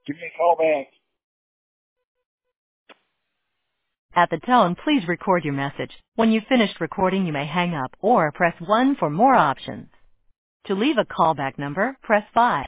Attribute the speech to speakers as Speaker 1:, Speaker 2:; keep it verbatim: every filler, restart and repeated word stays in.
Speaker 1: Give me a call back.
Speaker 2: At the tone, please record your message. When you've finished recording, you may hang up or press one for more options. To leave a callback number, press five.